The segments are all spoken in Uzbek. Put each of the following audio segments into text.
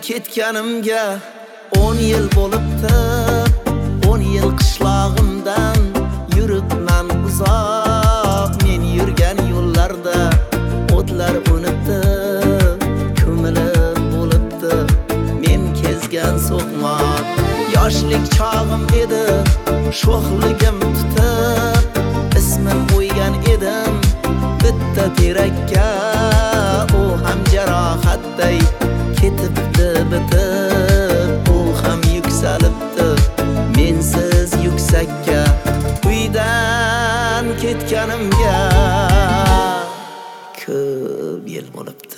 ketganimga 10 yil bo'libdi. 10 yil qishlog'imdan yuribman uzoq. Men yurgan yo'llarda o'tlar unibdi, ko'milib bo'libdi. Men kezgan so'qmoq yoshlik chog'im edi, sho'xligim tutib ismim qo'ygan edim bitta terakka. U ham jarohatday ketibdi bitib, u ham yuksalibdi mensiz yuksakka. Uydan ketganimga ko'p yil bo'libdi.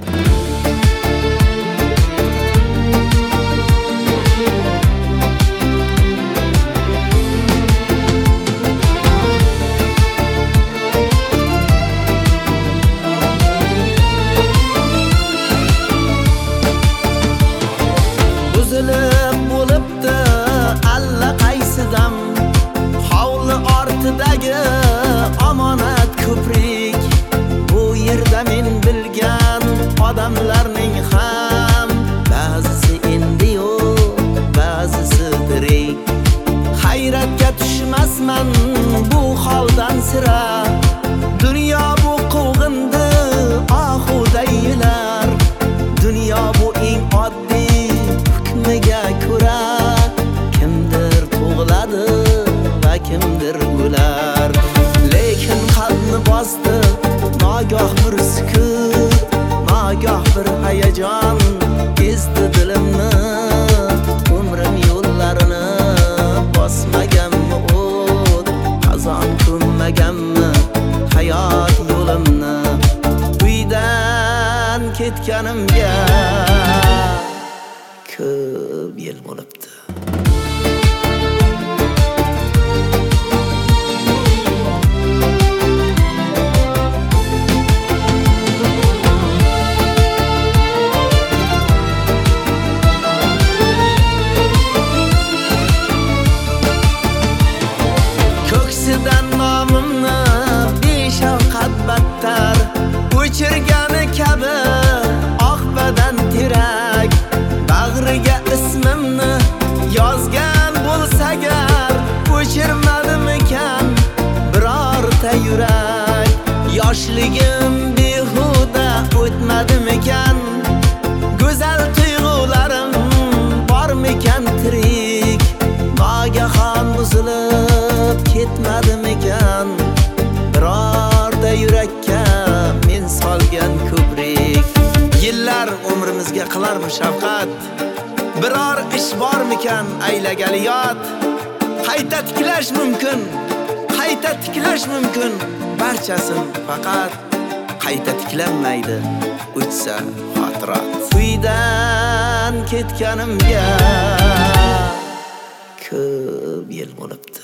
Buzilib bo'libdi alla qaysidam, hovli ortidagi omonat ko'prik. Bu yerda men bilgan odamlarning ham ba'zisi endi yo'q, ba'zisi tirik. Hayratga tushmasman bu holdan sira. Dunyo bu quvg'indi oxuda yilar. Dunyo bu eng oddiy hukmiga ko'ra, kimdir tug'iladi va kimdir o'lar. Lekin qalbni bosdi nogoh bir sukut, nogoh bir hayajon ezdi dilimni. Umrim yo'llarini bosmaganmi o't, qazon ko'mmaganmi hayot yo'limni. Uydan ketganimga ko'p yil bo'libdi. Ko'ksidan nomimni beshafqat battar o'chirgani kabi oq badan terak. Bag'riga ismimni yozgan bo'lsa gar, o'chirmadimikan birorta yurak. Yoshligim behuda o'tmadimikan, go'zal tuyg'ularim bormikan tirik. Nogahon buzilib ketmadimikan birorta yurakka men solgan ko'prik. Yillar umrimizga qilarmi shafqat, biror ish bormikan aylagali yot. Qayta tiklash mumkin, qayta tiklash mumkin barchasin, faqat qayta tiklanmaydi o'tsa xotirat. Uydan ketganimga ko'p yil bo'libdi.